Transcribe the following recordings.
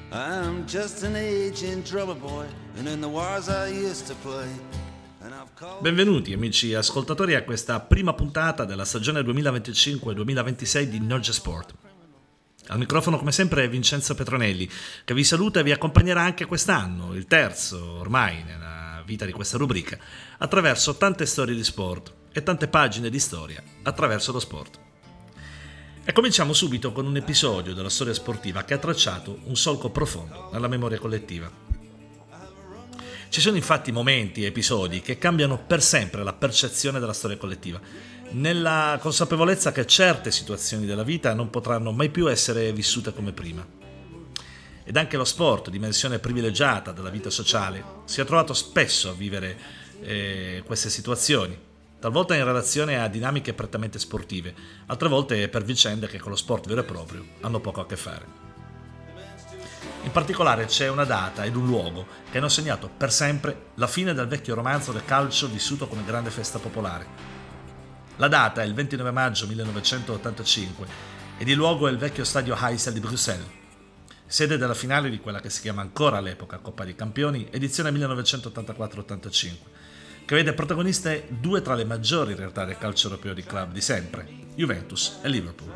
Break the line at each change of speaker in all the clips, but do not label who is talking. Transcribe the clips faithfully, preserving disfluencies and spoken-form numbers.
I'm just an aging drummer boy, and in the wars I used to play.
Benvenuti amici ascoltatori a questa prima puntata della stagione duemilaventicinque duemilaventisei di Noggia Sport. Al microfono come sempre è Vincenzo Petronelli, che vi saluta e vi accompagnerà anche quest'anno, il terzo ormai nella vita di questa rubrica, attraverso tante storie di sport e tante pagine di storia attraverso lo sport. E cominciamo subito con un episodio della storia sportiva che ha tracciato un solco profondo nella memoria collettiva. Ci sono infatti momenti e episodi che cambiano per sempre la percezione della storia collettiva, nella consapevolezza che certe situazioni della vita non potranno mai più essere vissute come prima. Ed anche lo sport, dimensione privilegiata della vita sociale, si è trovato spesso a vivere eh, queste situazioni, talvolta in relazione a dinamiche prettamente sportive, altre volte per vicende che con lo sport vero e proprio hanno poco a che fare. In particolare c'è una data ed un luogo che hanno segnato per sempre la fine del vecchio romanzo del calcio vissuto come grande festa popolare. La data è il ventinove maggio millenovecentottantacinque ed il luogo è il vecchio stadio Heysel di Bruxelles, sede della finale di quella che si chiama ancora all'epoca Coppa dei Campioni, edizione millenovecentottantaquattro ottantacinque, che vede protagoniste due tra le maggiori realtà del calcio europeo di club di sempre, Juventus e Liverpool.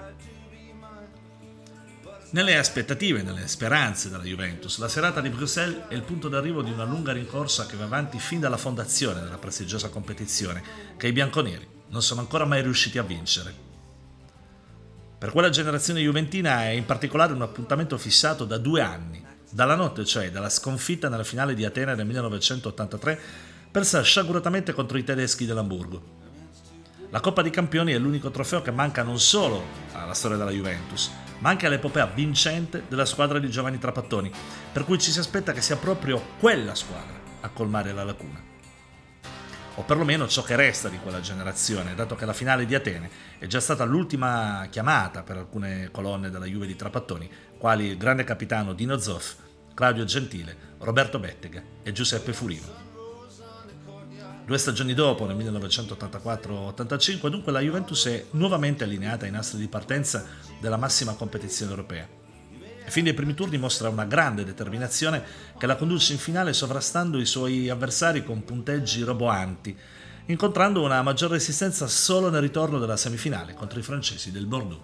Nelle aspettative e nelle speranze della Juventus, la serata di Bruxelles è il punto d'arrivo di una lunga rincorsa che va avanti fin dalla fondazione della prestigiosa competizione, che i bianconeri non sono ancora mai riusciti a vincere. Per quella generazione juventina è in particolare un appuntamento fissato da due anni, dalla notte cioè dalla sconfitta nella finale di Atene nel millenovecentottantatré, persa sciaguratamente contro i tedeschi dell'Amburgo. La Coppa dei Campioni è l'unico trofeo che manca non solo alla storia della Juventus, ma anche all'epopea vincente della squadra di Giovanni Trapattoni, per cui ci si aspetta che sia proprio quella squadra a colmare la lacuna. O perlomeno ciò che resta di quella generazione, dato che la finale di Atene è già stata l'ultima chiamata per alcune colonne della Juve di Trapattoni, quali il grande capitano Dino Zoff, Claudio Gentile, Roberto Bettega e Giuseppe Furino. Due stagioni dopo, nel millenovecentottantaquattro ottantacinque, dunque la Juventus è nuovamente allineata ai nastri di partenza della massima competizione europea. E fin dai primi turni mostra una grande determinazione che la conduce in finale sovrastando i suoi avversari con punteggi roboanti, incontrando una maggior resistenza solo nel ritorno della semifinale contro i francesi del Bordeaux.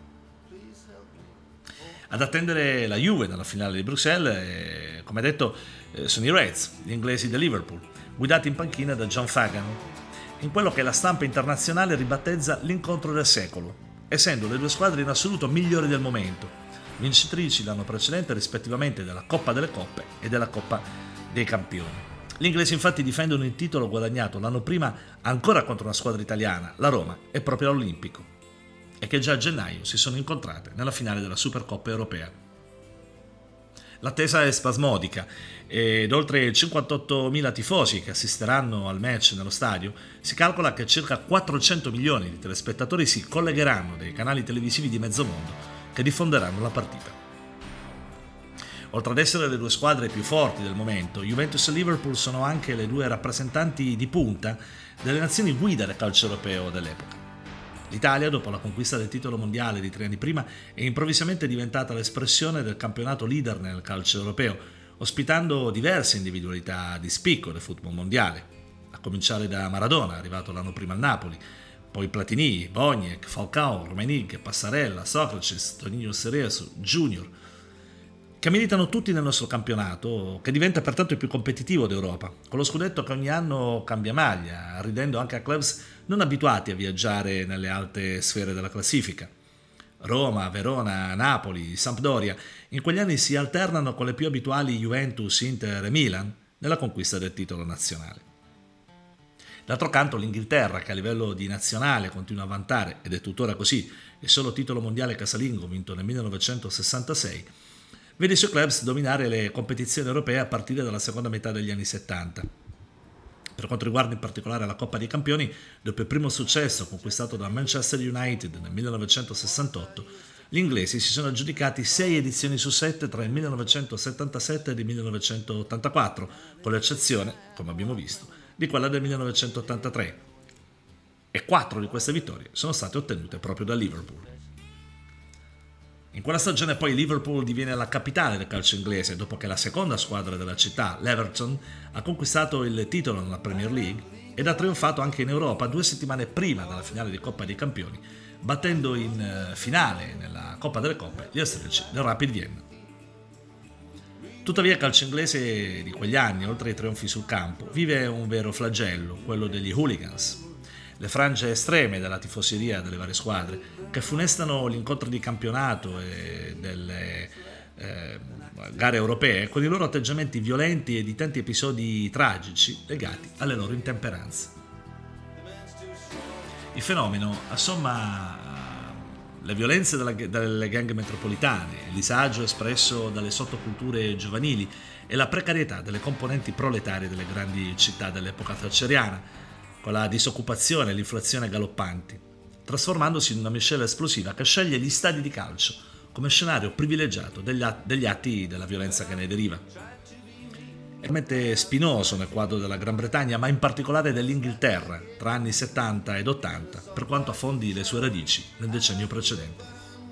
Ad attendere la Juve nella finale di Bruxelles, eh, come detto, eh, sono i Reds, gli inglesi del Liverpool, guidati in panchina da John Fagan, in quello che la stampa internazionale ribattezza l'incontro del secolo, essendo le due squadre in assoluto migliori del momento, vincitrici l'anno precedente rispettivamente della Coppa delle Coppe e della Coppa dei Campioni. Gli inglesi infatti difendono il titolo guadagnato l'anno prima ancora contro una squadra italiana, la Roma, e proprio all'Olimpico, e che già a gennaio si sono incontrate nella finale della Supercoppa europea. L'attesa è spasmodica ed oltre cinquantottomila tifosi che assisteranno al match nello stadio, si calcola che circa quattrocento milioni di telespettatori si collegheranno dai canali televisivi di mezzo mondo che diffonderanno la partita. Oltre ad essere le due squadre più forti del momento, Juventus e Liverpool sono anche le due rappresentanti di punta delle nazioni guida del calcio europeo dell'epoca. L'Italia, dopo la conquista del titolo mondiale di tre anni prima, è improvvisamente diventata l'espressione del campionato leader nel calcio europeo, ospitando diverse individualità di spicco del football mondiale, a cominciare da Maradona, arrivato l'anno prima al Napoli, poi Platini, Boniek, Falcao, Rummenigge, Passarella, Socrates, Toninho Cerezo, Junior, che militano tutti nel nostro campionato, che diventa pertanto il più competitivo d'Europa, con lo scudetto che ogni anno cambia maglia, ridendo anche a clubs non abituati a viaggiare nelle alte sfere della classifica. Roma, Verona, Napoli, Sampdoria in quegli anni si alternano con le più abituali Juventus, Inter e Milan nella conquista del titolo nazionale. D'altro canto l'Inghilterra, che a livello di nazionale continua a vantare, ed è tuttora così, il solo titolo mondiale casalingo vinto nel millenovecentosessantasei, vede i suoi clubs dominare le competizioni europee a partire dalla seconda metà degli anni settanta. Per quanto riguarda in particolare la Coppa dei Campioni, dopo il primo successo conquistato da Manchester United nel millenovecentosessantotto, gli inglesi si sono aggiudicati sei edizioni su sette tra il millenovecentosettantasette e il millenovecentottantaquattro, con l'eccezione, come abbiamo visto, di quella del millenovecentottantatré. E quattro di queste vittorie sono state ottenute proprio da Liverpool. In quella stagione poi Liverpool diviene la capitale del calcio inglese dopo che la seconda squadra della città, l'Everton, ha conquistato il titolo nella Premier League ed ha trionfato anche in Europa due settimane prima della finale di Coppa dei Campioni, battendo in finale nella Coppa delle Coppe gli austriaci del Rapid Vienna. Tuttavia il calcio inglese di quegli anni, oltre ai trionfi sul campo, vive un vero flagello, quello degli hooligans. Le frange estreme della tifoseria delle varie squadre che funestano gli incontri di campionato e delle eh, gare europee con i loro atteggiamenti violenti e di tanti episodi tragici legati alle loro intemperanze. Il fenomeno assomma le violenze della, delle gang metropolitane, il disagio espresso dalle sottoculture giovanili e la precarietà delle componenti proletarie delle grandi città dell'epoca thatcheriana, con la disoccupazione e l'inflazione galoppanti, trasformandosi in una miscela esplosiva che sceglie gli stadi di calcio come scenario privilegiato degli atti, degli atti della violenza che ne deriva. È veramente spinoso nel quadro della Gran Bretagna, ma in particolare dell'Inghilterra, tra anni settanta ed ottanta, per quanto affondi le sue radici nel decennio precedente.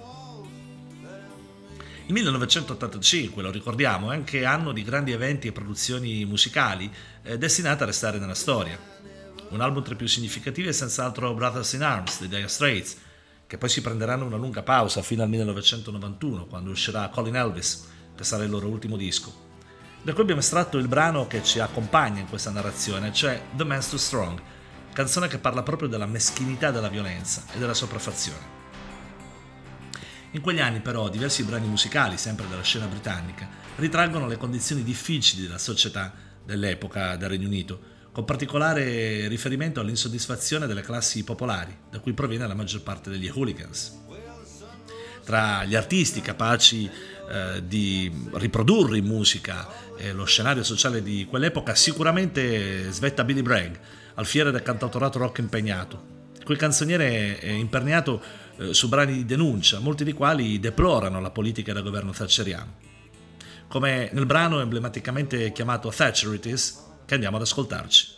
Il millenovecentottantacinque, lo ricordiamo, è anche anno di grandi eventi e produzioni musicali eh, destinate a restare nella storia. Un album tra i più significativi è senz'altro Brothers in Arms dei Dire Straits, che poi si prenderanno una lunga pausa fino al millenovecentonovantuno, quando uscirà Calling Elvis, che sarà il loro ultimo disco. Da cui abbiamo estratto il brano che ci accompagna in questa narrazione, cioè The Man's Too Strong, canzone che parla proprio della meschinità della violenza e della sopraffazione. In quegli anni però diversi brani musicali, sempre della scena britannica, ritraggono le condizioni difficili della società dell'epoca del Regno Unito, con particolare riferimento all'insoddisfazione delle classi popolari, da cui proviene la maggior parte degli hooligans. Tra gli artisti capaci eh, di riprodurre in musica eh, lo scenario sociale di quell'epoca, sicuramente svetta Billy Bragg, alfiere del cantautorato rock impegnato, il cui canzoniere è imperniato eh, su brani di denuncia, molti dei quali deplorano la politica del governo thatcheriano, come nel brano emblematicamente chiamato Thatcher It Is, che andiamo ad ascoltarci.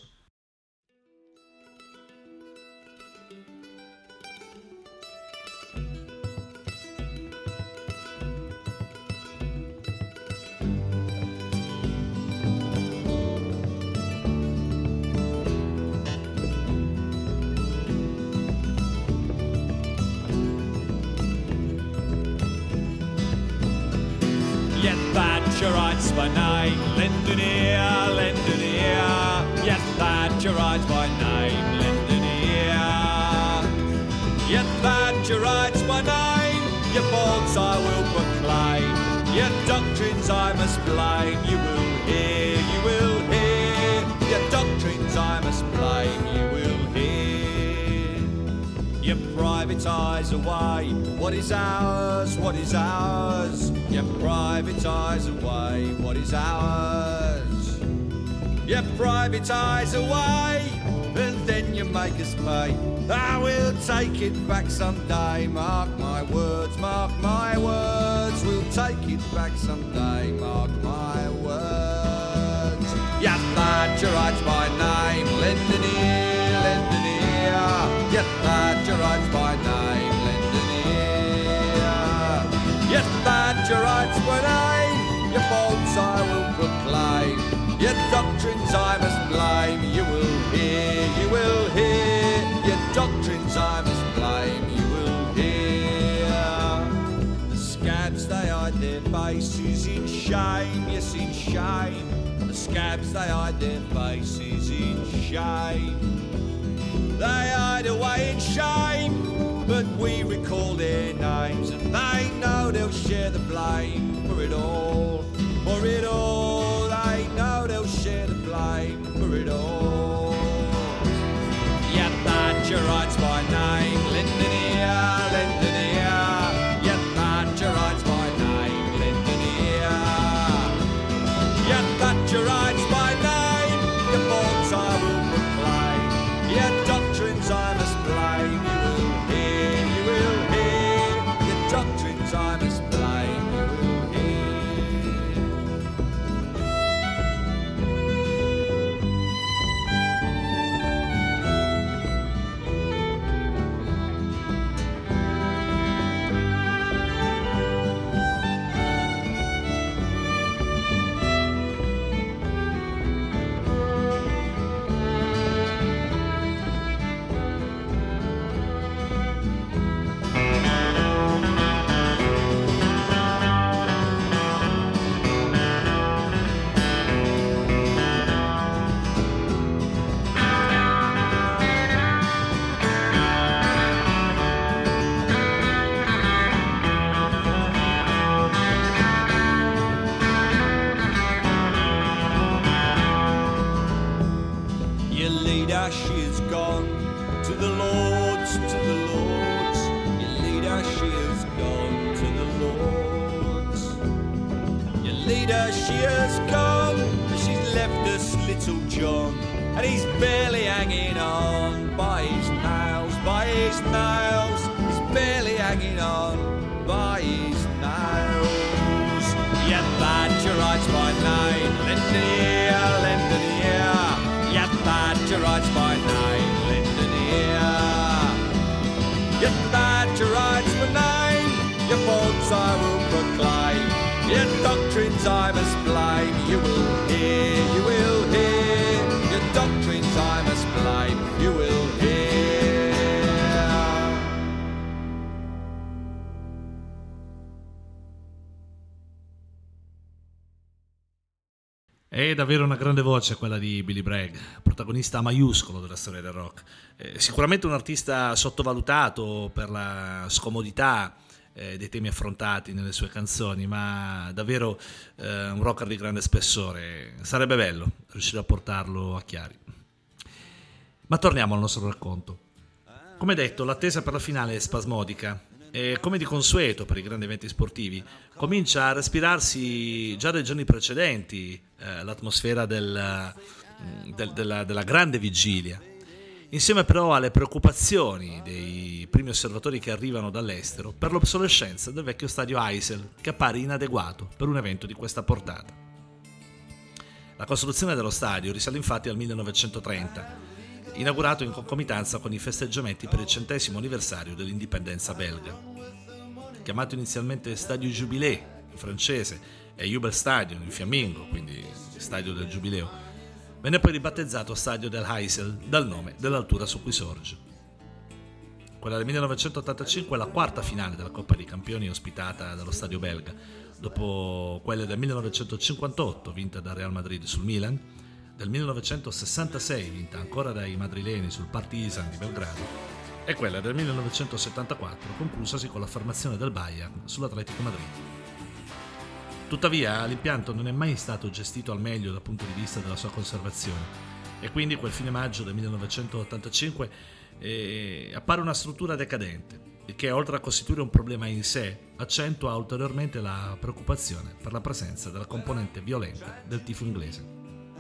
Yet Thatcherites by name, lend an ear, lend an ear. Yet Thatcherites by name, lend an ear. Yet Thatcherites by name, your faults I will proclaim, your doctrines I must blame. You will hear, you will hear, your doctrines I must blame. You will hear. You privatise away what is ours, what is ours. You privatise away what is ours. You privatise away and then you make us pay. I will take it back someday, mark my words, mark my words. We'll take it back someday, mark my words. You Thatcherites by name, lend an ear, lend an ear. You Thatcherites by name, lend an ear. You Thatcherites by name, your faults I will proclaim, your doctrines I must blame. You will hear, you will hear, your doctrines I must blame. You will hear. The scabs they hide their faces in shame, yes in shame. The scabs they hide their faces in shame. They hide away in shame, but we recall their names, and they know they'll share the blame for it all, for it all. They know they'll share the blame for it all. Yeah, Thatcherites by name, lend an ear, lend an ear. Yeah, Thatcherites by name, lend an ear. Yeah, Thatcherites by name, your faults I will proclaim, your doctrines I must blame. You will hear, you will hear, your doctrines I must blame. You will hear. where she has gone. She's left us little John, and he's barely hanging on by his nails, by his nails. He's barely hanging on by his nails. Yeah, Thatcherites by name, lend an ear, lend an ear. Yeah, Thatcherites by name, lend an ear. Yeah, Thatcherites by name, your faults I will proclaim, your doctrines I must blame. You will hear, you will hear, your doctrines I must blame. You will hear.
È davvero una grande voce quella di Billy Bragg, protagonista maiuscolo della storia del rock. Eh, sicuramente un artista sottovalutato per la scomodità eh, dei temi affrontati nelle sue canzoni, ma davvero eh, un rocker di grande spessore. Sarebbe bello riuscire a portarlo a chiari. Ma torniamo al nostro racconto. Come detto, l'attesa per la finale è spasmodica. E come di consueto per i grandi eventi sportivi, comincia a respirarsi già dai giorni precedenti eh, l'atmosfera del, del, della, della grande vigilia, insieme però alle preoccupazioni dei primi osservatori che arrivano dall'estero per l'obsolescenza del vecchio stadio Heysel, che appare inadeguato per un evento di questa portata. La costruzione dello stadio risale infatti al millenovecentotrenta, inaugurato in concomitanza con i festeggiamenti per il centesimo anniversario dell'indipendenza belga. Chiamato inizialmente Stadio Jubilé in francese e Jubelstadion in fiammingo, quindi Stadio del Giubileo, venne poi ribattezzato Stadio del Heysel dal nome dell'altura su cui sorge. Quella del millenovecentottantacinque è la quarta finale della Coppa dei Campioni ospitata dallo stadio belga, dopo quelle del millenovecentocinquantotto vinta dal Real Madrid sul Milan, del millenovecentosessantasei vinta ancora dai madrileni sul Partizan di Belgrado e quella del millenovecentosettantaquattro conclusasi con l'affermazione del Bayern sull'Atletico Madrid. Tuttavia l'impianto non è mai stato gestito al meglio dal punto di vista della sua conservazione e quindi quel fine maggio del millenovecentottantacinque eh, appare una struttura decadente, il che oltre a costituire un problema in sé accentua ulteriormente la preoccupazione per la presenza della componente violenta del tifo inglese.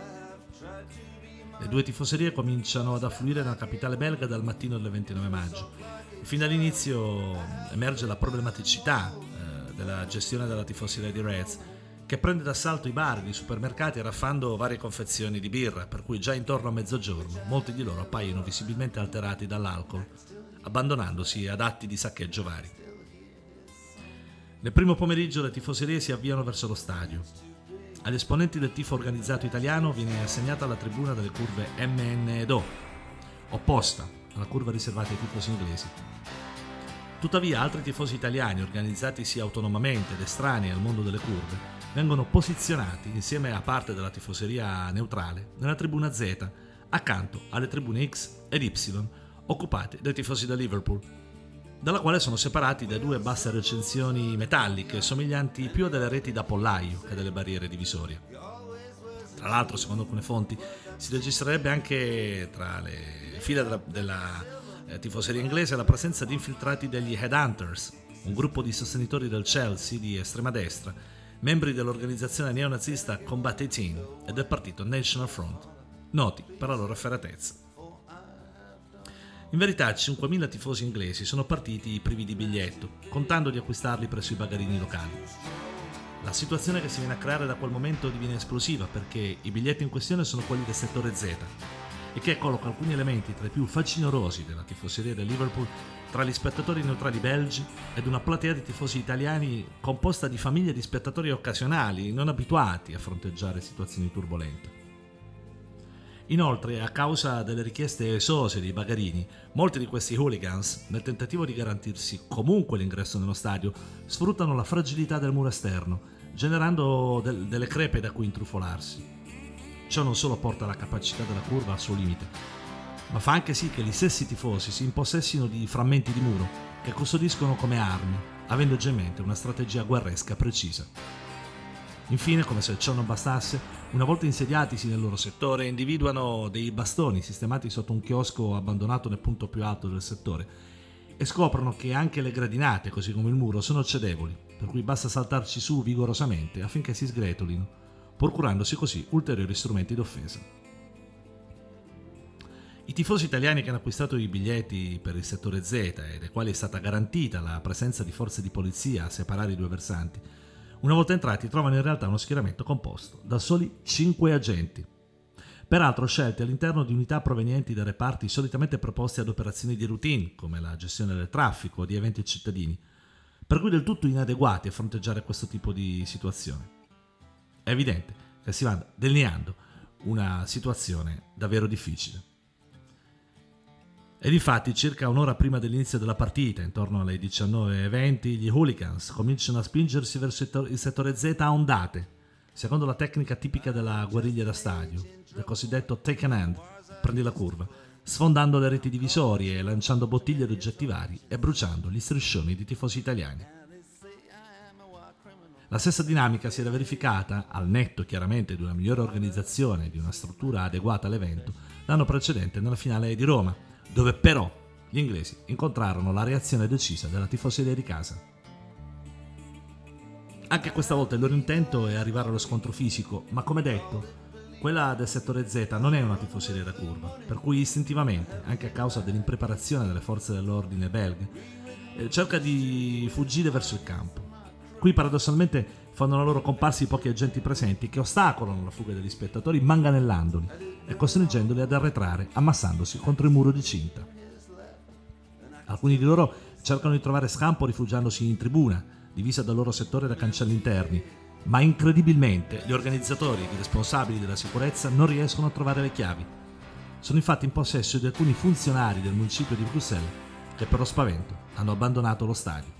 Le due tifoserie cominciano ad affluire nella capitale belga dal mattino del ventinove maggio. Fin dall'inizio emerge la problematicità eh, della gestione della tifoseria di Reds, che prende d'assalto i bar, i supermercati, raffando varie confezioni di birra, per cui già intorno a mezzogiorno molti di loro appaiono visibilmente alterati dall'alcol, abbandonandosi ad atti di saccheggio vari. Nel primo pomeriggio le tifoserie si avviano verso lo stadio. Agli esponenti del tifo organizzato italiano viene assegnata la tribuna delle curve M N ed O, opposta alla curva riservata ai tifosi inglesi. Tuttavia altri tifosi italiani, organizzatisi autonomamente ed estranei al mondo delle curve, vengono posizionati insieme a parte della tifoseria neutrale nella tribuna Z, accanto alle tribune X ed Y occupate dai tifosi da Liverpool, dalla quale sono separati da due basse recinzioni metalliche somiglianti più a delle reti da pollaio che a delle barriere divisorie. Tra l'altro, secondo alcune fonti, si registrerebbe anche tra le file della, della eh, tifoseria inglese la presenza di infiltrati degli Headhunters, un gruppo di sostenitori del Chelsea di estrema destra, membri dell'organizzazione neonazista Combat diciotto e del partito National Front, noti per la loro efferatezza. In verità cinquemila tifosi inglesi sono partiti privi di biglietto, contando di acquistarli presso i bagarini locali. La situazione che si viene a creare da quel momento diviene esplosiva perché i biglietti in questione sono quelli del settore Z, e che colloca alcuni elementi tra i più facinorosi della tifoseria del Liverpool tra gli spettatori neutrali belgi ed una platea di tifosi italiani composta di famiglie di spettatori occasionali non abituati a fronteggiare situazioni turbolente. Inoltre, a causa delle richieste esose dei bagarini, molti di questi hooligans, nel tentativo di garantirsi comunque l'ingresso nello stadio, sfruttano la fragilità del muro esterno, generando del- delle crepe da cui intrufolarsi. Ciò non solo porta la capacità della curva al suo limite, ma fa anche sì che gli stessi tifosi si impossessino di frammenti di muro che custodiscono come armi, avendo già in mente una strategia guerresca precisa. Infine, come se ciò non bastasse, una volta insediatisi nel loro settore, individuano dei bastoni sistemati sotto un chiosco abbandonato nel punto più alto del settore e scoprono che anche le gradinate, così come il muro, sono cedevoli, per cui basta saltarci su vigorosamente affinché si sgretolino, procurandosi così ulteriori strumenti d'offesa. I tifosi italiani che hanno acquistato i biglietti per il settore Z e dai quali è stata garantita la presenza di forze di polizia a separare i due versanti, una volta entrati trovano in realtà uno schieramento composto da soli cinque agenti, peraltro scelti all'interno di unità provenienti da reparti solitamente preposti ad operazioni di routine, come la gestione del traffico o di eventi cittadini, per cui del tutto inadeguati a fronteggiare questo tipo di situazione. È evidente che si va delineando una situazione davvero difficile. E difatti, circa un'ora prima dell'inizio della partita, intorno alle diciannove e venti, gli hooligans cominciano a spingersi verso il settore Z a ondate, secondo la tecnica tipica della guerriglia da stadio, del cosiddetto take an hand, prendi la curva, sfondando le reti divisorie, lanciando bottiglie ed oggetti vari e bruciando gli striscioni di tifosi italiani. La stessa dinamica si era verificata, al netto chiaramente di una migliore organizzazione e di una struttura adeguata all'evento, l'anno precedente nella finale di Roma, dove però gli inglesi incontrarono la reazione decisa della tifoseria di casa. Anche questa volta il loro intento è arrivare allo scontro fisico, ma come detto, quella del settore Z non è una tifoseria da curva, per cui istintivamente, anche a causa dell'impreparazione delle forze dell'ordine belghe, eh, cerca di fuggire verso il campo. Qui paradossalmente fanno la loro comparsa i pochi agenti presenti che ostacolano la fuga degli spettatori manganellandoli e costringendoli ad arretrare ammassandosi contro il muro di cinta. Alcuni di loro cercano di trovare scampo rifugiandosi in tribuna, divisa dal loro settore da cancelli interni, ma incredibilmente gli organizzatori e i responsabili della sicurezza non riescono a trovare le chiavi. Sono infatti in possesso di alcuni funzionari del municipio di Bruxelles che per lo spavento hanno abbandonato lo stadio.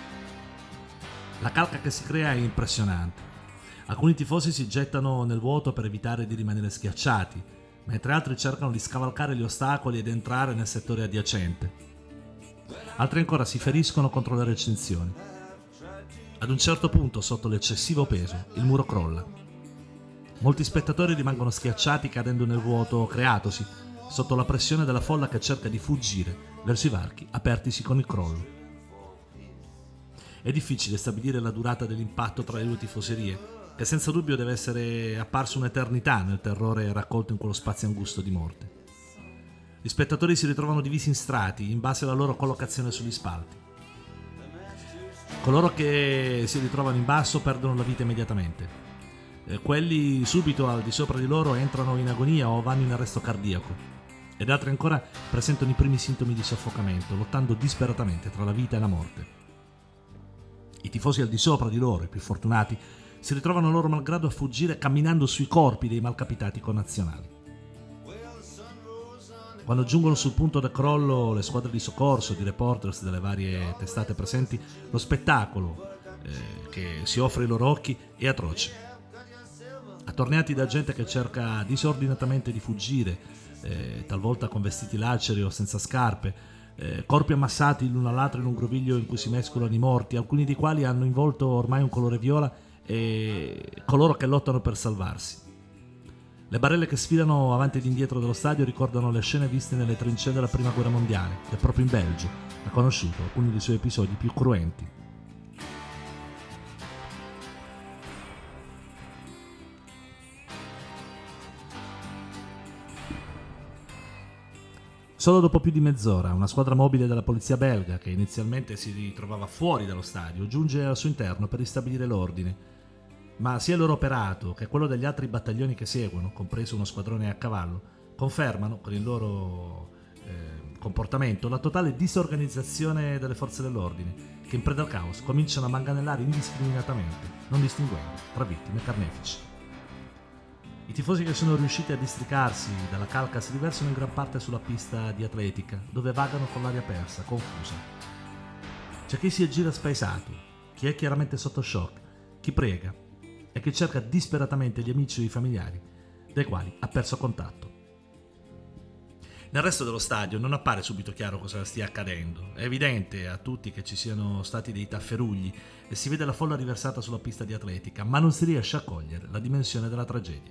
La calca che si crea è impressionante. Alcuni tifosi si gettano nel vuoto per evitare di rimanere schiacciati, mentre altri cercano di scavalcare gli ostacoli ed entrare nel settore adiacente. Altri ancora si feriscono contro le recinzioni. Ad un certo punto, sotto l'eccessivo peso, il muro crolla. Molti spettatori rimangono schiacciati cadendo nel vuoto creatosi, sotto la pressione della folla che cerca di fuggire verso i varchi apertisi con il crollo. È difficile stabilire la durata dell'impatto tra le due tifoserie, che senza dubbio deve essere apparso un'eternità nel terrore raccolto in quello spazio angusto di morte. Gli spettatori si ritrovano divisi in strati in base alla loro collocazione sugli spalti. Coloro che si ritrovano in basso perdono la vita immediatamente. Eh, quelli subito al di sopra di loro entrano in agonia o vanno in arresto cardiaco. Ed altri ancora presentano i primi sintomi di soffocamento, lottando disperatamente tra la vita e la morte. I tifosi al di sopra di loro, i più fortunati, si ritrovano loro malgrado a fuggire camminando sui corpi dei malcapitati connazionali. Quando giungono sul punto del crollo le squadre di soccorso, di reporters delle varie testate presenti, lo spettacolo eh, che si offre ai loro occhi è atroce. Attorniati da gente che cerca disordinatamente di fuggire, eh, talvolta con vestiti laceri o senza scarpe, eh, corpi ammassati l'uno all'altro in un groviglio in cui si mescolano i morti, alcuni dei quali hanno in volto ormai un colore viola, e coloro che lottano per salvarsi. Le barelle che sfilano avanti ed indietro dello stadio ricordano le scene viste nelle trincee della Prima Guerra Mondiale, e proprio in Belgio ha conosciuto alcuni dei suoi episodi più cruenti. Solo dopo più di mezz'ora, una squadra mobile della polizia belga, che inizialmente si ritrovava fuori dallo stadio, giunge al suo interno per ristabilire l'ordine. Ma sia il loro operato che quello degli altri battaglioni che seguono, compreso uno squadrone a cavallo, confermano con il loro eh, comportamento la totale disorganizzazione delle forze dell'ordine, che in preda al caos cominciano a manganellare indiscriminatamente, non distinguendo tra vittime e carnefici. I tifosi che sono riusciti a districarsi dalla calca si riversano in gran parte sulla pista di atletica, dove vagano con l'aria persa, confusa. C'è chi si aggira spaesato, chi è chiaramente sotto shock, chi prega e chi cerca disperatamente gli amici o i familiari, dai quali ha perso contatto. Nel resto dello stadio non appare subito chiaro cosa stia accadendo. È evidente a tutti che ci siano stati dei tafferugli e si vede la folla riversata sulla pista di atletica, ma non si riesce a cogliere la dimensione della tragedia.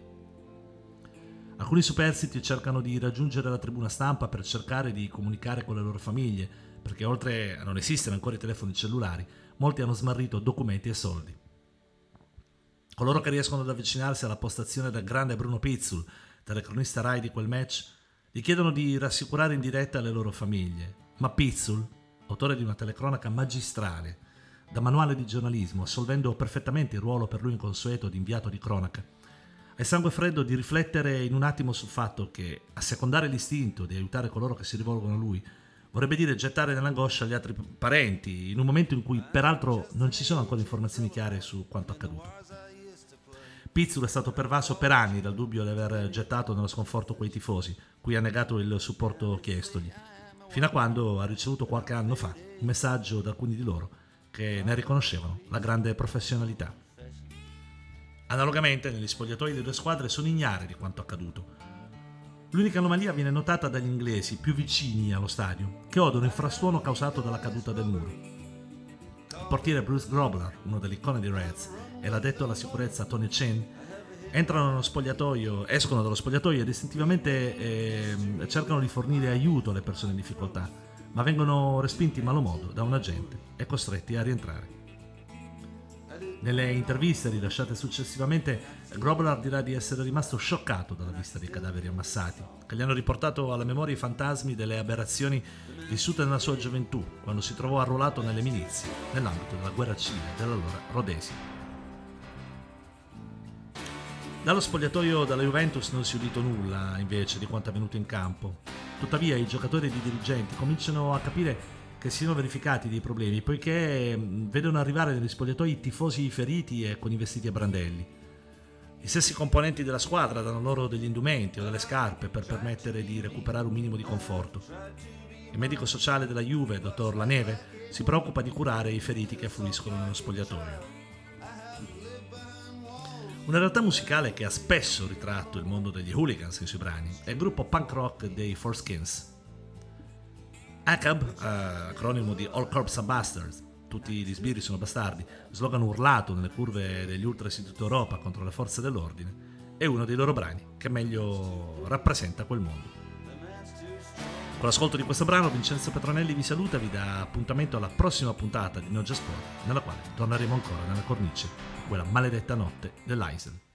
Alcuni superstiti cercano di raggiungere la tribuna stampa per cercare di comunicare con le loro famiglie, perché oltre a non esistere ancora i telefoni cellulari, molti hanno smarrito documenti e soldi. Coloro che riescono ad avvicinarsi alla postazione del grande Bruno Pizzul, telecronista Rai di quel match, gli chiedono di rassicurare in diretta le loro famiglie, ma Pizzul, autore di una telecronaca magistrale, da manuale di giornalismo, assolvendo perfettamente il ruolo per lui inconsueto di inviato di cronaca, ha il sangue freddo di riflettere in un attimo sul fatto che assecondare l'istinto di aiutare coloro che si rivolgono a lui vorrebbe dire gettare nell'angoscia gli altri parenti, in un momento in cui peraltro non ci sono ancora informazioni chiare su quanto accaduto. Pizzul è stato pervaso per anni dal dubbio di aver gettato nello sconforto quei tifosi, cui ha negato il supporto chiestogli, fino a quando ha ricevuto qualche anno fa un messaggio da alcuni di loro che ne riconoscevano la grande professionalità. Analogamente, negli spogliatoi delle due squadre sono ignari di quanto accaduto. L'unica anomalia viene notata dagli inglesi più vicini allo stadio, che odono il frastuono causato dalla caduta del muro. Il portiere Bruce Grobbelaar, uno delle icone dei Reds, e l'addetto alla sicurezza Tony Chen entrano nello spogliatoio, escono dallo spogliatoio e istintivamente eh, cercano di fornire aiuto alle persone in difficoltà, ma vengono respinti in malo modo da un agente e costretti a rientrare. Nelle interviste rilasciate successivamente, Grobbelaar dirà di essere rimasto scioccato dalla vista dei cadaveri ammassati, che gli hanno riportato alla memoria i fantasmi delle aberrazioni vissute nella sua gioventù, quando si trovò arruolato nelle milizie, nell'ambito della guerra civile dell'allora Rhodesia. Dallo spogliatoio della Juventus non si è udito nulla, invece, di quanto avvenuto in campo. Tuttavia i giocatori ed i dirigenti cominciano a capire che siano verificati dei problemi, poiché vedono arrivare negli spogliatoi tifosi feriti e con i vestiti a brandelli. Gli stessi componenti della squadra danno loro degli indumenti o delle scarpe per permettere di recuperare un minimo di conforto. Il medico sociale della Juve, dottor Laneve, si preoccupa di curare i feriti che affluiscono nello spogliatoio. Una realtà musicale che ha spesso ritratto il mondo degli hooligans nei suoi brani è il gruppo punk rock dei Four Skins. A C A B, eh, acronimo di All Corps Are Bastards, tutti gli sbirri sono bastardi, slogan urlato nelle curve degli ultras di tutta Europa contro le forze dell'ordine, è uno dei loro brani che meglio rappresenta quel mondo. Con l'ascolto di questo brano Vincenzo Petronelli vi saluta e vi dà appuntamento alla prossima puntata di No Just Sport, nella quale torneremo ancora nella cornice di quella maledetta notte dell'Eisel.